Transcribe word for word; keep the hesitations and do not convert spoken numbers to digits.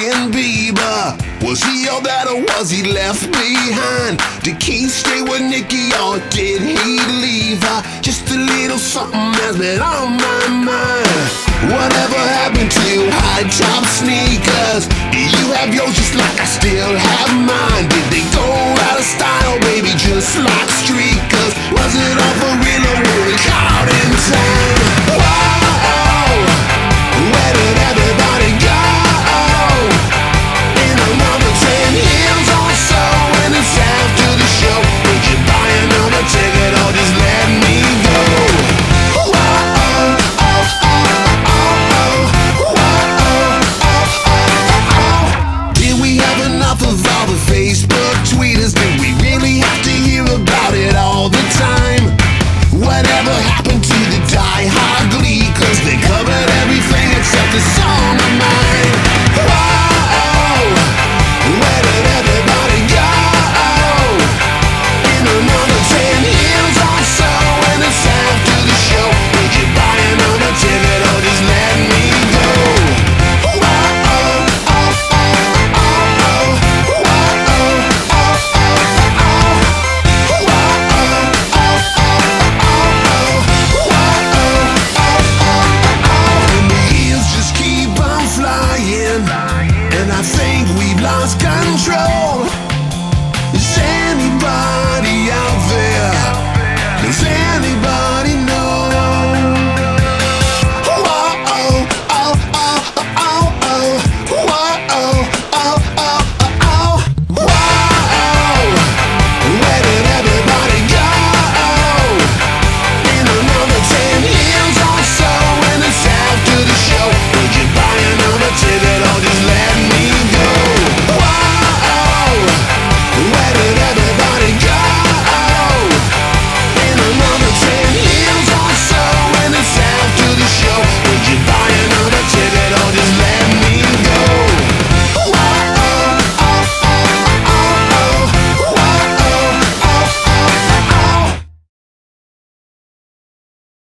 Justin Bieber? Was he all that or was he left behind? Did Keith stay with Nicki or did he leave her? Just a little something has been on my mind. Whatever happened to high top sneakers? You have yours just like I still have mine. Did they go out of style, baby, just like street?